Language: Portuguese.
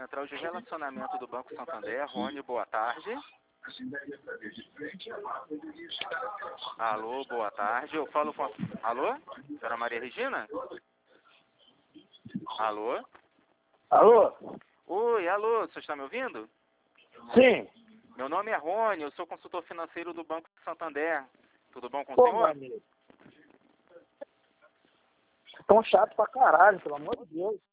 Central de Relacionamento do Banco Santander. Rony, boa tarde. Alô, boa tarde. Eu falo com a... Alô? Senhora Maria Regina? Alô? Alô? Oi, alô, você está me ouvindo? Sim. Meu nome é Rony, eu sou consultor financeiro do Banco Santander. Tudo bom com o Pô, senhor? meu amigo. Tão chato pra caralho, pelo amor de Deus.